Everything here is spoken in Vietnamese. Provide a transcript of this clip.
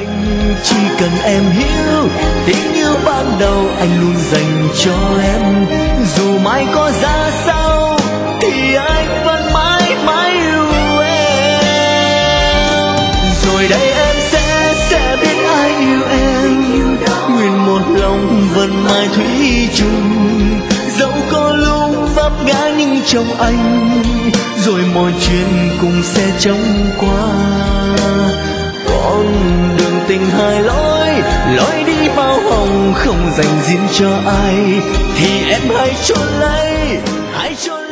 anh chỉ cần em hiểu tình yêu ban đầu anh luôn dành cho em, dù mai có ra sao thì anh vẫn mãi mãi yêu em. Rồi đây em sẽ biết ai yêu em, nguyện một lòng vẫn mãi thủy chung, dẫu có lúc vấp ngã nhưng trong anh rồi mọi chuyện cũng sẽ chóng qua. Con đường tình hai lối, lối đi bao hồng không dành riêng cho ai, thì em hãy chọn lấy, hãy chọn